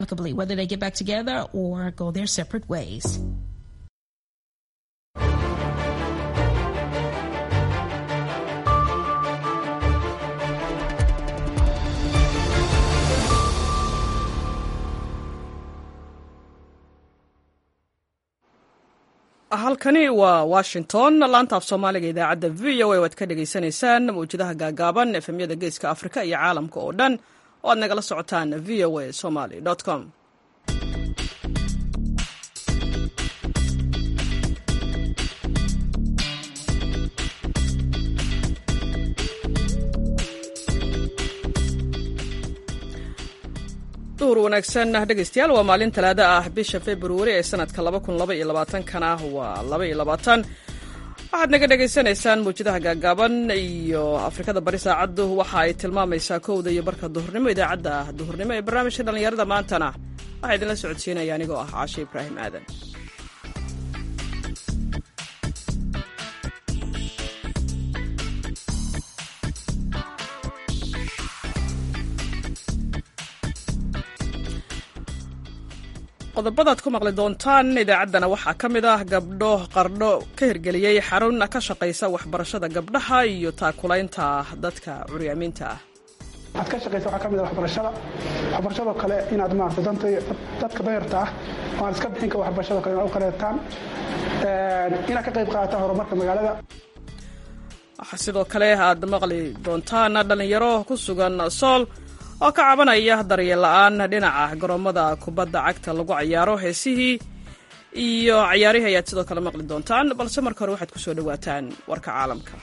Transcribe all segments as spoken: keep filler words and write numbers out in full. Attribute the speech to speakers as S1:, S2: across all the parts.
S1: amicably, whether they get back together or go their separate ways.
S2: halkani waa Washington laanta af Soomaaliga idaacadda V O A waad ka dhageysanaysaan mawjadaha gaagaaban efemyada geeska Afrika iyo caalamka oo dhan oo aad nagala socotaan v o a somali dot com. duur wanaagsan dhegeystayaal waa maalin talaado ah bisha February ee sanadka laba kun laba iyo labaatan kana waa laba iyo labaatan waxaad naga dhageysanaysaan mawjadaha gaagaaban iyo Afrikada bari saacadu waxa ay tilmaamaysaa kowda iyo barka duhurnimo idaacadda duhurnimo ee barnaamijka dhalinyarada maantana waxa idin la socodsiinaya anigoo ah Caashe Ibrahim Aadan. qodobadaad ku maqli doontaan idaacaddana waxaa ka mid ah gabdho qardho ka hirgeliyey xarun ka shaqaysa waxbarashada gabdhaha iyo taakulaynta dadka curyaamiinta ah.
S3: aad ka shaqaysa waxaa ka mid ah waxbarashada waxbarashadoo kale inaad maaragtay danta dadka dayarta ah oo aan iska bixin ka waxbarashadoo kale inaad u kaleetaan inaad ka qayb qaadataan horumarka magaalada.
S2: waxaa sidoo kale aad maqli doontaan dhalinyaro ku sugan Sool oo ka cabanaya daryeel la'aan dhinaca garoomada kubadda cagta lagu ciyaaro heesihii iyo ciyaarihi ayaad sidoo kale maqli doontaan balse marka hore waxaad ku soo dhawaataan warka caalamka.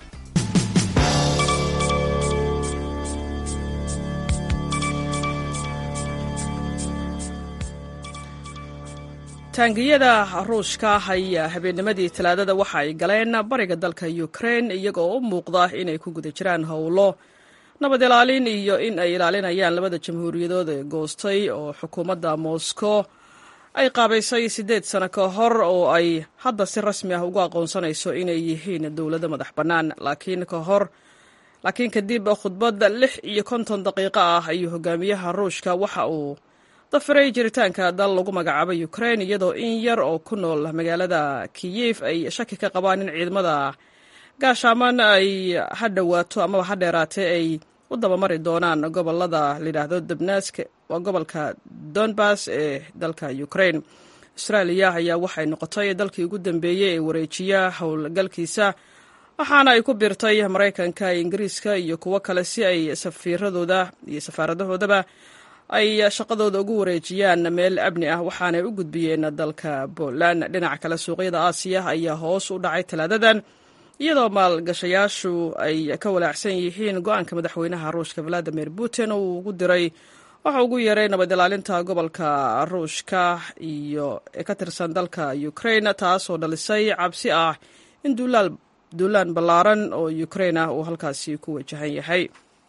S2: taangiyada ruushka ayaa habeennimadii talaadada waxa ay galeen bariga dalka Ukraine iyagoo u muuqda inay ku guda jiraan howlo nabad ilaalin iyo in ay ilaalinayaan labada jamhuuriyadood ee goostay oo xukuumadda Moscow ay qaabaysay siddeed sano ka hor oo ay hadda si rasmi ah ugu aqoonsanayso inay yihiin dowladda madax bannaan laakiin ka hor laakiin kadib khudbad lix iyo konton daqiiqo ah ayuu hogaamiyaha ruushka waxa uu dafiray jiritaanka dal lagu magacaabay Ukraine iyadoo in yar oo ku nool magaalada Kyiv ay shaki ka qabaan in ciidamada gaashaaman ay hadhawaato ama hadheeraatay ay u dabamari doonaan gobolada la yidhaahdo Donetsk waa gobolka Donbas ee dalka Ukraine. Australia ayaa waxay noqotay dalkii ugu dambeeyay ee wareejiya howlgalkiisa waxaana ay ku biirtay Mareykanka, Ingiriiska iyo kuwo kale si ay safiiradooda iyo safaaradahoodaba ay shaqadooda ugu wareejiyaan meel amni ah waxaana ay u gudbiyeen dalka Poland. dhinaca kale suuqyada Aasiya ayaa hoos u dhacay talaadadan iyadoo maalgashayaashu ay ka walaacsan yihiin go'aanka madaxweynaha Ruushka Vladimir Putin uu ugu diray waxa ugu yeeray nabad ilaalinta gobolka Ruushka iyo ka tirsan dalka Ukraine taasoo dhalisay cabsi ah in duulaal duulaan ballaaran oo Ukraine uu halkaasi ku wajahan yahay.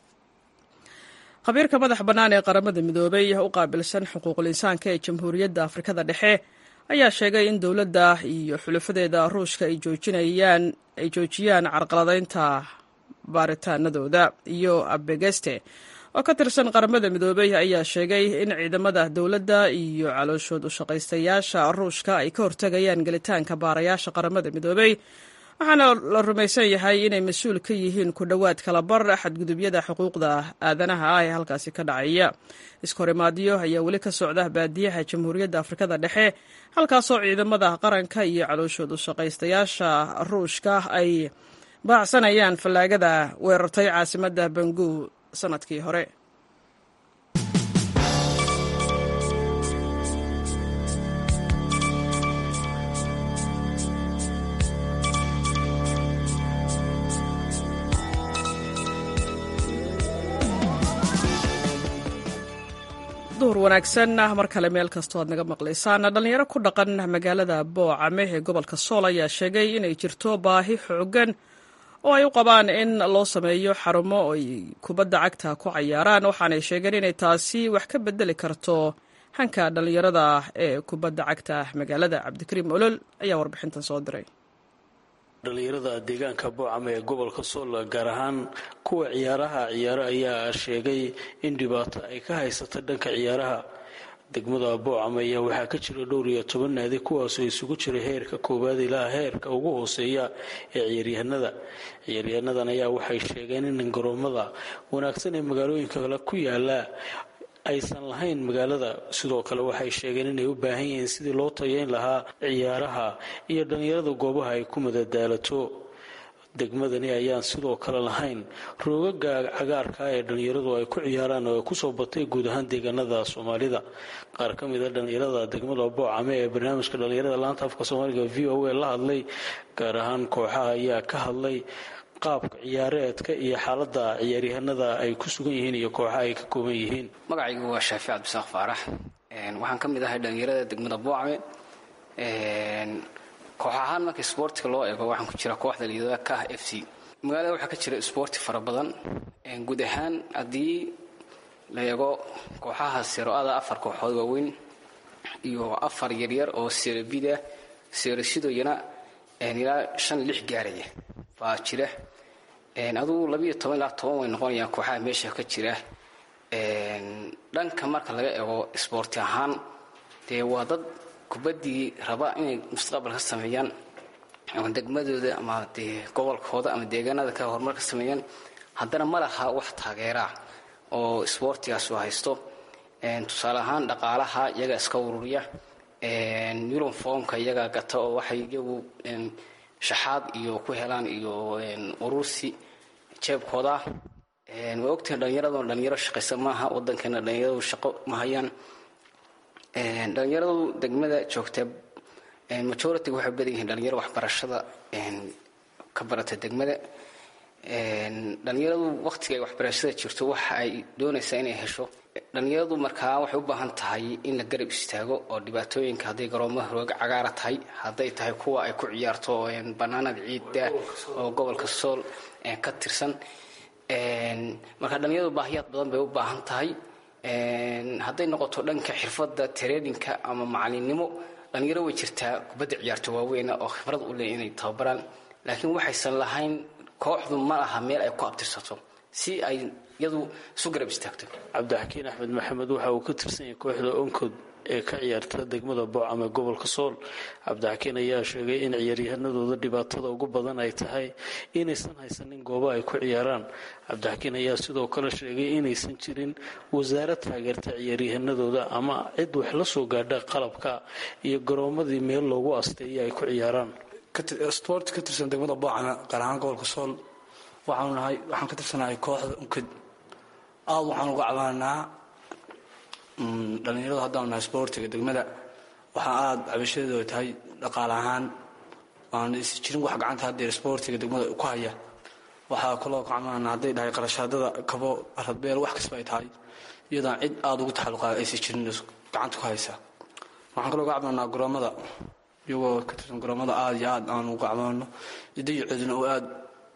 S2: khabiirka madax bannaan ee qaramada midoobay u qaabilsan xuquuqul insaanka ee Jamhuuriyadda Afrikada Dhexe ayaa sheegay in dowladda iyo xulafadeeda Ruushka ay joojinayaan ay joojiyaan carqaladaynta baaritaanadooda. iyo Abegeste oo ka tirsan qaramada midoobay ayaa sheegay in ciidamada dowladda iyo calooshood u shaqaystayaasha Ruushka ay ka hortagayaan gelitaanka baarayaasha qaramada midoobay waxaana la rumaysan yahay inay mas-uul ka yihiin ku dhowaad kala bar xadgudubyada xuquuqda aadanaha ah ee halkaasi ka dhacaya. iskahorimaadyo ayaa weli ka socda baadiyaha Jamhuuriyadda Afrikada Dhexe halkaasoo ciidamada qaranka iyo calooshood u shaqaystayaasha Ruushka ay baacsanayaan fallaagada weerartay caasimadda Bangu sanadkii hore. duhur wanaagsan mar kale meel kastoo aad naga maqlaysaan. dhalinyaro ku dhaqan magaalada Boocame ee gobolka Sool ayaa sheegay inay jirto baahi xooggan oo ay u qabaan in loo sameeyo xarumo ay kubadda cagta ku ciyaaraan waxaanay sheegeen inay taasi wax ka bedeli karto hanka dhalinyarada ee kubadda cagta magaalada. Cabdikariim Olol ayaa warbixintan soo diray.
S4: dhalinyarada deegaanka Boocame ee gobolka Sool gaar ahaan kuwa ciyaaraha ciyaaro ayaa sheegay in dhibaato ay ka haysato dhanka ciyaaraha degmada boocame ayaa waxaa ka jira dhowr iyo toban naadi kuwaasoo isugu jira heerka koowaad ilaa heerka ugu hooseeya ee ciyaaryahanada ciyaaryahannadan ayaa waxay sheegeen in garoomada wanaagsan ee magaalooyinka kale ku yaala aysan lahayn magaalada. sidoo kale waxay sheegeen inay u baahan yihiin sidii loo tayeyn lahaa ciyaaraha iyo dhallinyarada goobaha ay ku madadaalato. degmadani ayaan sidoo kale lahayn roogaga cagaarka ee dhallinyaradu ay ku ciyaaraan oo kusoo batay guud ahaan deegaanada Soomaalida. qaar ka mid ah dhallinyarada degmada boocame ee barnaamijka dhallinyarada laanta afka Soomaaliga V O A la hadlay, gaar ahaan kooxaha ayaa ka hadlay qaabka ciyaareedka iyo xaaladda ciyaaryahanada ay ku sugan yihiin iyo kooxaha ay ka kooban yihiin.
S5: magacaygu waa Shaafic Abdisaaq Faarax, waxaan ka mid ahay dhallinyarada degmada boocame. koox ahaan marka isboortiga loo eego waxaan ku jira kooxda liidada ka ah F C. magaalada waxaa ka jira isboorti fara badan. guud ahaan haddii la eego kooxaha seero-ada afar kooxood waaweyn iyo afar yaryar oo seerobida seerosidoyana ilaa shan lix gaaraya baa jira. aduu labiyo toban ilaa toban way noqonayaan kooxaha meesha ka jira. dhanka marka laga eego isboorti ahaan dee waa dad kubaddii raba inay mustaqbal ka sameeyaan ama degmadooda ama dee gobolkooda ama deegaanada ka horumar ka sameeyaan, haddana ma laha wax taageeraa oo isboortigaas u haysto. tusaale ahaan dhaqaalaha iyaga iska ururiya, uniformka iyaga gata oo waxay iyagu shaxaad iyo ku helaan iyo urursi jeebkooda. way ogtahay dhallinyaradu dhalinyaro shaqaysa maaha, wadankeena dhalinyaradu shaqo ma hayaan. dhalinyaradu degmada joogta majority waxay badan yihiin dhalinyaro waxbarashada ka barata degmada. dhalinyaradu waqtiga ay waxbarashada jirto waxa ay doonaysaa inay hesho. dhalinyaradu markaa waxay u baahan tahay in la garab istaago oo dhibaatooyinka hadday garoomaha roog cagaara tahay, hadday tahay kuwa ay ku ciyaarto banaanada ciidda oo gobolka Sool ka tirsan. marka dhalinyaradu baahiyaad badan bay u baahan tahay. hadday noqoto dhanka xirfadda traininka ama macalinimo, dhalinyaro way jirtaa kubadda ciyaarto waaweyn oo khibrad u leh inay tababaraan, laakiin waxaysan lahayn kooxdu ma aha meel ay ku abtirsato si ay iyadu isu garab istaagto.
S4: cabdixakiin axmed maxamed waxa uu ka tirsan yahay kooxda onkod ee ka ciyaarta degmada boocame gobolka Sool. cabdixakiin ayaa sheegay in ciyaaryahanadooda dhibaatada ugu badan ay tahay inaysan haysanin goobo ay ku ciyaaraan. cabdixakiin ayaa sidoo kale sheegay inaysan jirin wasaarad taageerta ciyaaryahanadooda ama cid wax la soo gaadha qalabka iyo garoomadii meel loogu asteeyay ay ku ciyaaraan.
S6: sport ka tirsan degmada boocame gaar ahaan gobolka Sool waxaan nahay waxaan ka tirsanahay kooxda onkod. aad waxaan uga cabanaa dhalinyaradu haddaan nahay sportiga degmada waxaa aada cabashadeedu tahay dhaqaale ahaan aan is jirin wax gacanta haddeer sportiga degmada ku haya. waxaa kaloo ka cabanaa hadday dhahay qarashaadada kabo radbeel wax kasba ay tahay iyadaan cid aada ugu taxalluqaa aysan jirin gacanta ku haysa. waxaan kaloo uga cabanaa garoomada iyagoo ka tirsan garoomada aada iyo aad aan uga cabano idayacoodina oo aada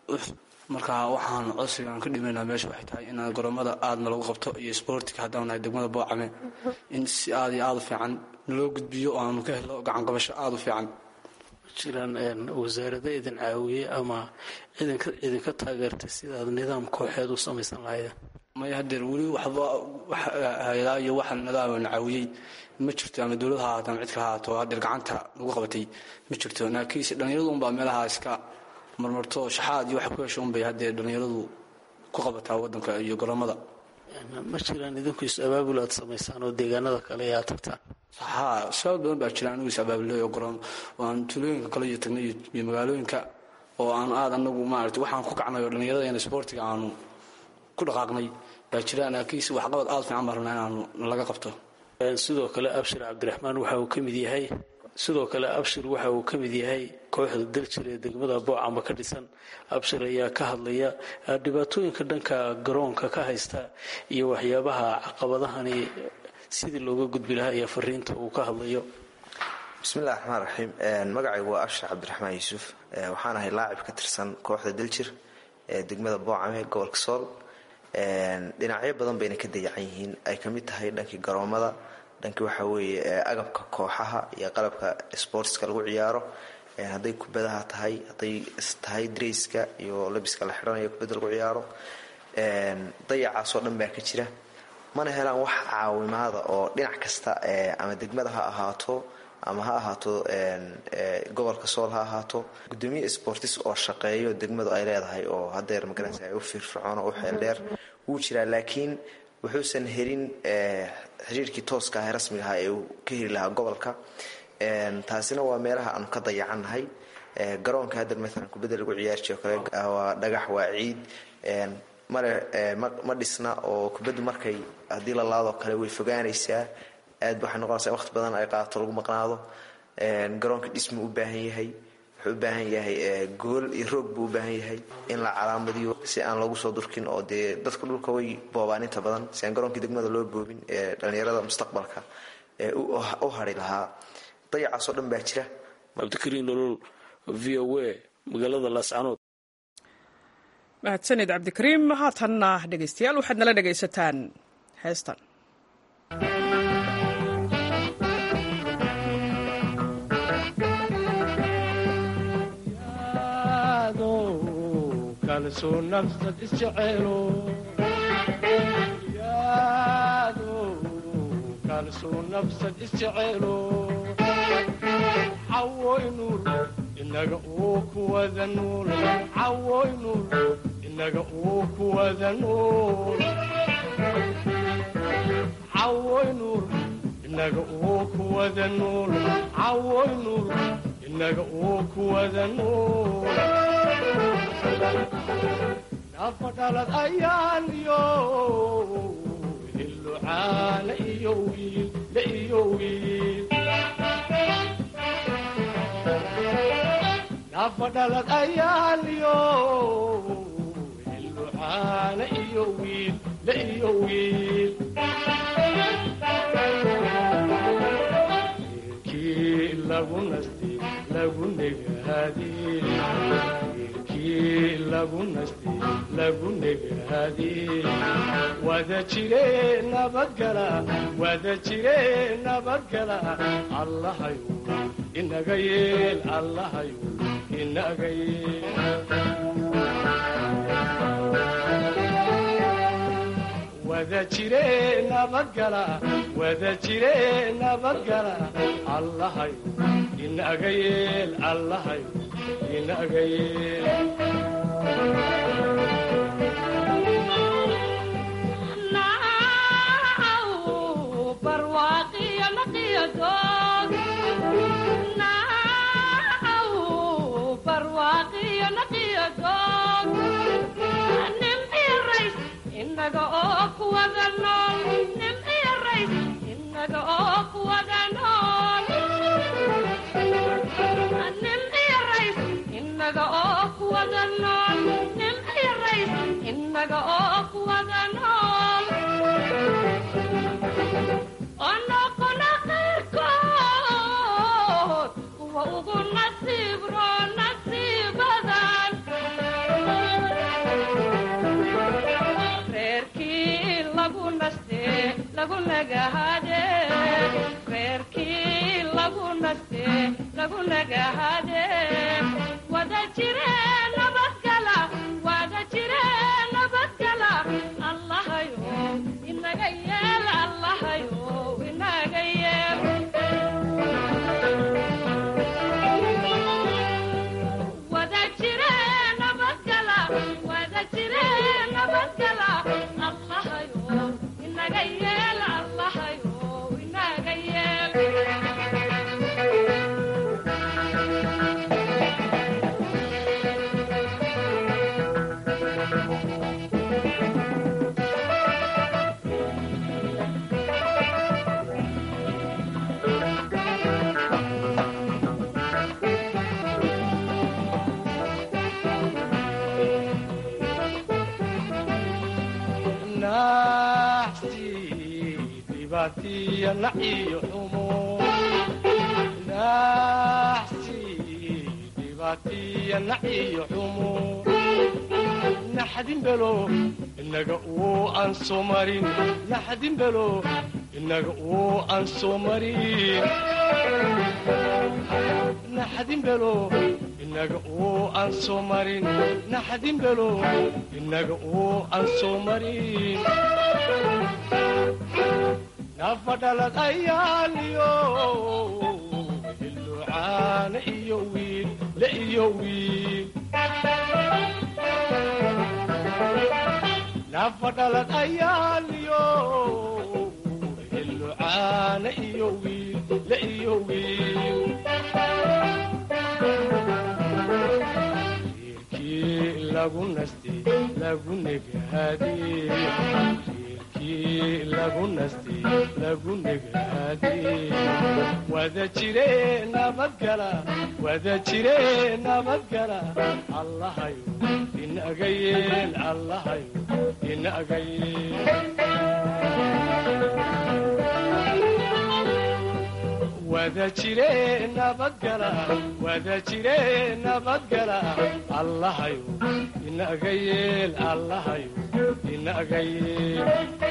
S6: markaa waxaan codsigaan ka dhimaynaa meesha waxay tahay inaan garoomada aadna lagu qabto iyo sportiga haddaan nahay degmada boocame in si aada iyo aada u fiican naloo gudbiyo oo aanu ka helo gacan qabasho aada u fiican.
S4: jiraan wasaarada idin caawiyey ama idinka idinka taageertay sidaad nidaam kooxeed u samaysan lahaydeen?
S6: maya hadeer weli waxba hay-adaa iyo waxa nidaam caawiyey ma jirto, ama dowlad ha ahaato ama cid ka ahaato hadeer gacanta lagu qabatay ma jirto. laakiinse dhalinyaradu unbaa meelaha iska marmarto shaxaad iyo waxa ku hesho unbay haddee dhalinyaradu ku qabataa wadanka iyo garoomada.
S4: ma jiraan idinku is-abaabul aad samaysaan oo deegaanada kale aad tagtaan?
S6: haa, sabab badan baa jira anigu is-abaabulay oo garoom waan tuulooyinka kale iyo tagnay iyo magaalooyinka oo aan aada anagu maaragtay waxaan ku kacnay oo dhalinyarada in sportiga aanu ku dhaqaaqnay baa jira. laakiinse waxqabad aada fiican baan rabnaa inaanu laga qabto.
S4: sidoo kale abshir cabdiraxmaan waxa uu ka mid yahay sidoo kale abshir waxa uu ka mid yahay kooxda daljir ee degmada boocame ka dhisan. abshir ayaa ka hadlaya dhibaatooyinka dhanka garoonka ka haysta iyo waxyaabaha caqabadahani sidii looga gudbi lahaa iyo fariinta uu ka hadlayo.
S7: bismillahi raxmaan raxiim. magacaygu waa abshir cabdiraxmaan yuusuf, waxaan ahay laacib ka tirsan kooxda daljir ee degmada boocame gobolka Sool. dhinacyo badan bayna ka dayacan yihiin, ay ka mid tahay dhankii garoomada, dhankii waxaa weeye agabka kooxaha iyo qalabka sportska lagu ciyaaro, hadday kubadaha tahay, hadday tahay drayska iyo labiska la xidhanayo kubadda lagu ciyaaro. dayacaasoo dhan baa ka jira. mana helaan wax caawimaada oo dhinac kasta ama degmada ha ahaato ama ha ahaato gobolka sool ha ahaato gudoomiye sportis oo shaqeeyo degmadu ay leedahay oo hadeer magaranaysa ay u firfircoon oo u xeel dheer wuu jiraa laakiin wuxuusan helin xiriirkii tooska ah rasmiga ah ee uu ka heli lahaa gobolka taasina waa meelaha aanu ka dayacannahay garoonka hadeer maalan kubadda lagu ciyaarjiyo kale waa dhagax waa ciid mare ma dhisna oo kubaddu markay haddii la laado kale way fogaanaysaa aad waxay noqonaysaa waqti badan ay qaato lagu maqnaado garoonka dhismu u baahan yahay wuxuu u baahan yahay gool iyo roog buu u baahan yahay in la calaamadiyo si aan loogu soo durkin oo dee dadka dhulka way boobaan inta badan si aan garoonkii degmada loo boobin ee dhallinyarada mustaqbalka ee u hari lahaa dayacaasoo dhan baa jira.
S4: cabdikariin nolol v o a magaalada laascanood.
S2: mahadsanid cabdikariim. haatanna dhegaystayaal waxaad nala dhegaysataan heestan.
S8: kalsoo nafsad isjecelo yaado kalsoo nafsad isjecelo cawoy nuur inaga uu kuwada nuul cawoy nuur inaga uu kuwada nuul cawoy nuur inaga uu kuwada nuul cawoy nuur inaga uu kuwada nuul nafadhalad ayaan iyo hillucaana iyo wiil la iyo wiil nafadhalad ayaan iyo hillucaana iyo wiil la iyo wiil wiilkii lagu nastay lagu negaadey lagu nastay lagu negaadey wada jire nabadgala wada jire nabadgala allahayu inaga yeel allahayu inaga yeel wada jire nabadgala wada jire nabadgala allahayu inaga yeel allahayu inaga yeel inaga oo kuwada nool nim iyo rays inaga oo kuwada nool nim iyo rays inaga oo kuwada nool nim iyo rays inaga oo kuwada nool onoqona qayrkood kuwa ugu nasiib roo nasiibadan lagu nagahade reerkii lagu naste lagu nagahade wada jire nabadgala wada jire nabadgala allahayo inaga yeel allahayo inaga yeel wada jire nabadgala wada jire nabadgala allahayo inaga yeel allahayo inaga yeel batiya naciyo xumo naxsi dibatiya naciyo xumo naxdin belo inaga uu aan soo marin naxdin belo inaga uu aan soo marin naxdin belo inaga uu aan soo marin naxdin belo inaga uu aan soo marin
S9: nafadhalad ayaaliyo hilucaana iyo wiil le iyo wiil nafadhalad ayaaliyo hilucaana iyo wiil le iyo wiil reerkii lagu nastay lagu negaadee lagu nastay lagu negaadee wada jire nabadgala wada jire nabadgala allahayo inaga yeel allahayo inaga yeel wada jire nabadgala wada jire nabadgala allahayo inaga yeel allahayo inaga yeel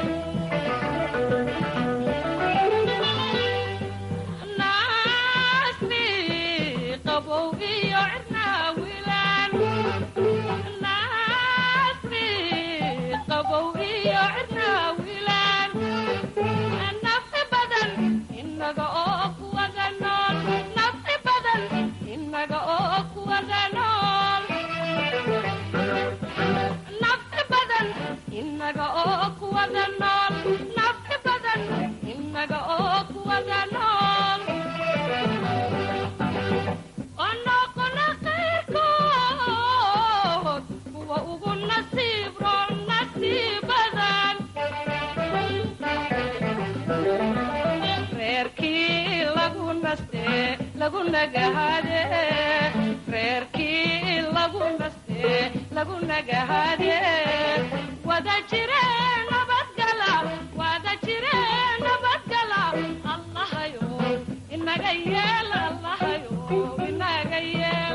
S9: reerkii lagu naste lagu nagahade wada jire nabadgala wada jire nabadgala allahayo inaga yeel allahayo inaga yeel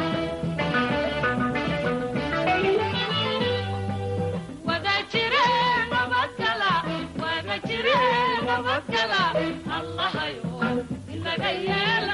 S9: wada jire nabadgala wada jire nabadgala allahayo inaga yeel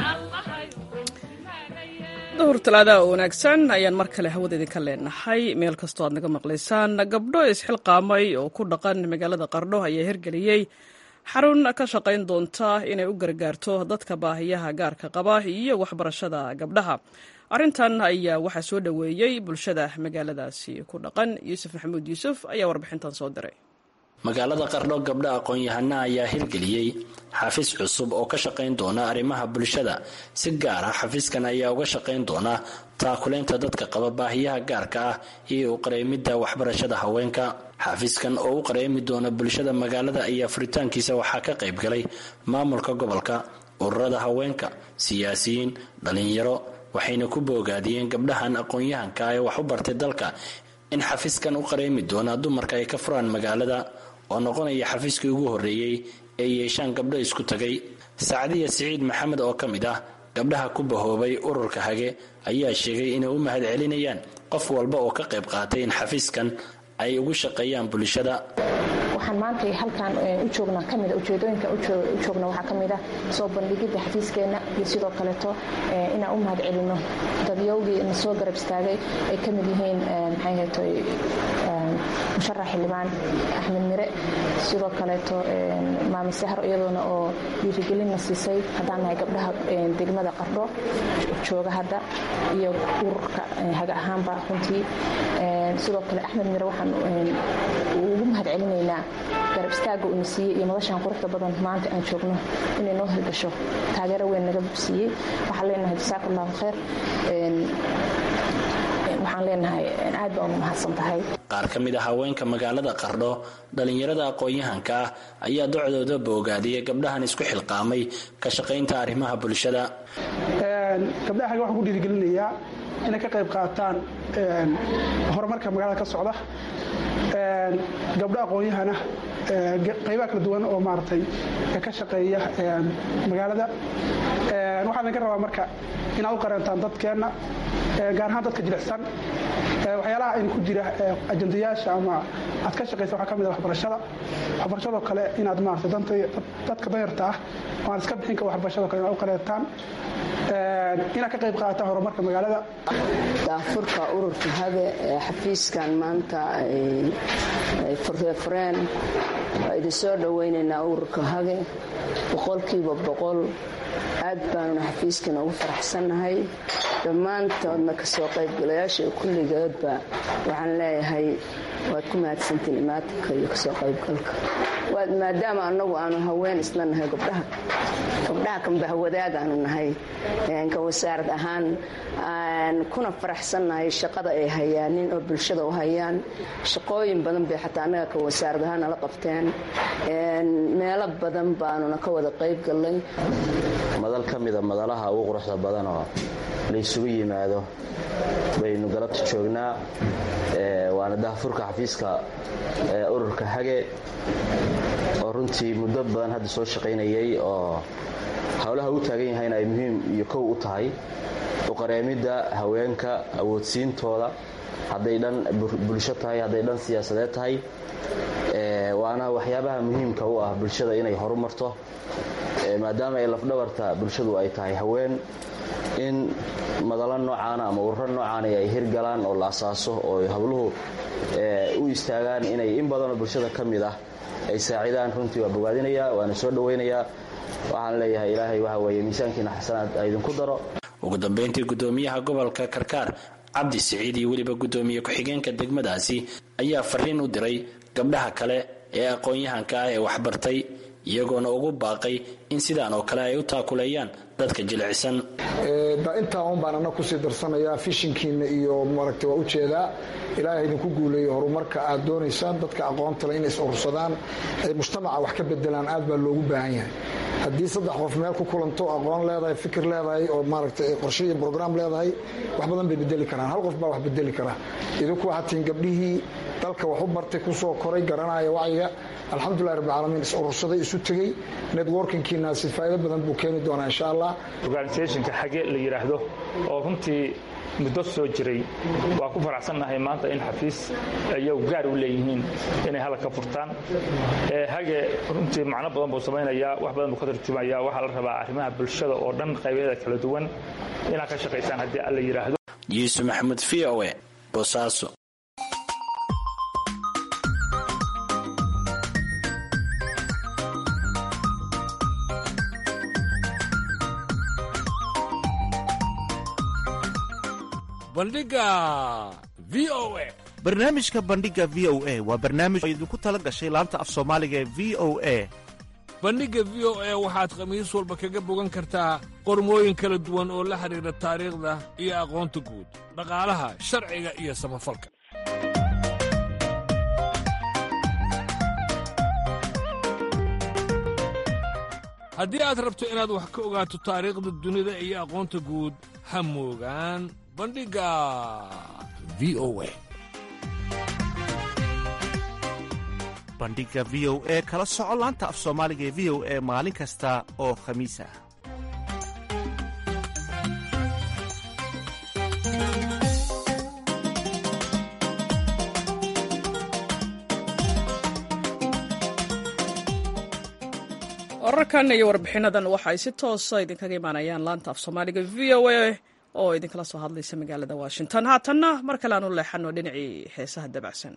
S9: duhur talaada oo wanaagsan ayaan mar kale hawada idinka leenahay meel kastoo aad naga maqlaysaan gabdho isxilqaamay oo ku dhaqan magaalada qardho ayaa hirgeliyey xarun ka shaqayn doonta inay u gargaarto dadka baahiyaha gaarka qaba iyo waxbarashada gabdhaha arrintan ayaa waxaa soo dhoweeyey bulshada magaaladaasi ku dhaqan yuusuf maxamuud yuusuf ayaa warbixintan soo diray
S10: magaalada qardho gabdha aqoon-yahana ayaa hirgeliyey xafiis cusub oo ka shaqayn doona arrimaha bulshada si gaar ah xafiiskan ayaa uga shaqayn doona taakuleynta dadka qaba baahiyaha gaarka ah iyo u qareemidda waxbarashada haweenka xafiiskan oo u qareemi doona bulshada magaalada ayaa furitaankiisa waxaa ka qayb galay maamulka gobolka ururada haweenka siyaasiyiin dhalinyaro waxayna ku boogaadiyeen gabdhahan aqoon-yahanka ee wax u bartay dalka in xafiiskan u qareemi doona dumarka ay ka furaan magaalada oo noqonaya xafiiskii ugu horreeyey ee yeeshaan gabdho isku tagay sacdiya siciid maxamed oo ka mid ah gabdhaha ku bahoobay ururka hage ayaa sheegay inay u mahad celinayaan qof walba oo ka qayb qaatay in xafiiskan ay ugu shaqeeyaan bulshada
S11: waxaan maanta halkan u joognaa kamida ujeedooyinka u joogna waxaa ka mid ah soo bandhigidda xafiiskeena iyo sidoo kaleeto inaan u mahad celino dadyowgii na soo garab istaagay ay ka mid yihiin maxay haytoy musharax xildhibaan axmed mire sidoo kaleeto maami sahro iyadoona oo dhiirigelinna siisay haddaan nahay gabdhaha degmada qardho jooga hadda iyo ururka haga ahaanba runtii sidoo kale axmed mire waxaan ugu mahad celinaynaa garab istaaga uuna siiyey iyo madashaan quruxda badan maanta aan joogno inay noo hirgasho taageero weyn naga siiyey waxaan leenahay jasaaka allahu khayr waxaan leenahay aad baan u mahadsan tahay
S10: qaar ka mid ah haweenka magaalada qardho dhalinyarada aqoon-yahanka ah ayaa docdooda boogaadiyay gabdhahan isku xilqaamay ka shaqaynta arrimaha bulshada
S3: gabdhaha waxaan ku dhiirigelinayaa inay ka qayb qaataan horumarka magaalada ka socda gabdho aqoon-yahana qaybaha kala duwan oo maaragtay ka shaqeeya magaalada waxaan idinka rabaa marka inaad u qareentaan dadkeenna gaar ahaan dadka jilicsan waxyaalaha aynu ku jira ajandayaasha ama aad ka shaqaysa waxaa ka mid ah waxbarashada waxbarashadoo kale inaad maaragtay danta dadka danyarta ah oo aan iska bixin ka waxbarashadoo kale inaad u qareentaan inaad ka qayb qaadataan horumarka magaalada
S12: daafurka ururka hage ee xafiiskan maanta ay fureen ay idin soo dhowaynaynaa ururka hage boqolkiiba boqol aad baanuna xafiiskana ugu faraxsannahay dhammaantoodna ka soo qaybgalayaasha iyo kulligoodba waxaan leeyahay waad ku mahadsantiin imaatinka iyo kasoo qaybgalka maadaama annagu aanu haween isla nahay gabdhaha gabdhaha kambahwadaag aanu nahay ka wasaarad ahaan kuna faraxsannahay shaqada ay hayaanin oo bulshada u hayaan shaqooyin badan bay xataa annaga ka wasaarad ahaan nala qabteen meelo badan baanuna ka wada qayb gallay
S13: madal ka mida madalaha ugu quruxda badan oo la isugu yimaado baynu galabta joognaa waana daahfurka xafiiska ururka hage oo runtii muddo badan hadda soo shaqaynayay oo howlaha u taagan yahayna ay muhiim iyo kow u tahay uqareemidda haweenka awoodsiintooda hadday dhan bulsho tahay hadday dhan siyaasadeed tahay waana waxyaabaha muhiimka u ah bulshada inay horumarto maadaama ay lafdhabarta bulshadu ay tahay haween in madalo noocaana ama ururo noocaana ay hirgalaan oo la asaaso oo habluhu u istaagaan inay in badanoo bulshada ka mid ah ay saacidaan runtii waa bogaadinayaa waana soo dhowaynayaa waxaan leeyahay ilaahay waxa weeye miisaankiina xasanaad aydinku daro
S10: ugu dambayntii gudoomiyaha gobolka karkaar cabdi siciid iyo weliba gudoomiye ku-xigeenka degmadaasi ayaa fariin u diray gabdhaha kale ee aqoon-yahanka ah ee waxbartay iyagoona ugu baaqay in sidaan oo kale ay u taakuleeyaan dadka jilicsan
S14: intaa un baan anna kusii darsanayaa fishinkiina iyo maaragtay waa ujeedaa ilaahay idinku guuleeyo horumarka aad doonaysaan dadka aqoontale inay is urursadaan ay mujtamaca wax ka bedelaan aad baa loogu baahan yahay haddii saddex qof meel ku kulanto aqoon leedahay fikir leedahay oo maaragtay qorshe iyo brograam leedahay wax badan bay bedeli karaan hal qof baa wax bedeli karaa idinku waxaad tihiin gabdhihii dalka wax u bartay kusoo koray garanaya wacyiga alxamdulillahi rabbil caalamiin is urursaday isu tegey networkingkiinaasi faa'iido badan buu keeni doonaa insha allah
S15: organisationka xage la yidhaahdo oo runtii muddo soo jiray waa ku faraxsannahay maanta in xafiis iyagu gaar u leeyihiin inay halka ka furtaan hage runtii macno badan buu samaynayaa wax badan buu ka tarjumayaa waxaa la rabaa arrimaha bulshada oo dhan qaybeeda kala duwan inaad ka shaqaysaan haddii alla yidhaahdo
S10: yuusuf maxamuud v o e boosaaso
S16: barnaamijka bandhiga v o a waa barnaamij oo idinku tala gashay laanta af soomaaliga ee v o a
S17: bandhigga v o a waxaad khamiis walba kaga bogan kartaa qormooyin kala duwan oo la xidhiidha taariikhda iyo aqoonta guud dhaqaalaha sharciga iyo samafalka haddii aad rabto inaad wax ka ogaato taariikhda dunida iyo aqoonta guud ha moogaan bandhigga v o a
S16: bandhigga v o e kala soco laanta af soomaaliga ee v o e maalin kasta oo khamiis ah
S2: wararkan iyo warbixinadan waxa ay si toosa idinkaga imaanayaan laanta af soomaaliga v o a oo idinkala soo hadlaysa magaalada washington haatanna mar kale aan u leexano dhinacii heesaha dabacsan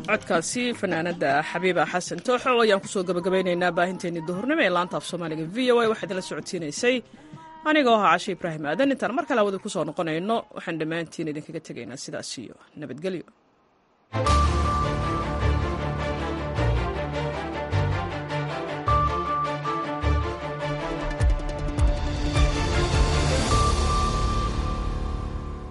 S2: codkaasi fanaanada xabiiba xasan tooxo ayaan kusoo gabagabaynaynaa baahinteennii duhurnimo ee laanta af soomaaliga v o a waxaad la socodsiinaysay anigoo ahaa cashe ibraahim aadan intaan mar kale hawada kusoo noqonayno waxaan dhammaantiin idinkaga tegaynaa sidaas iyo nabadgelyo.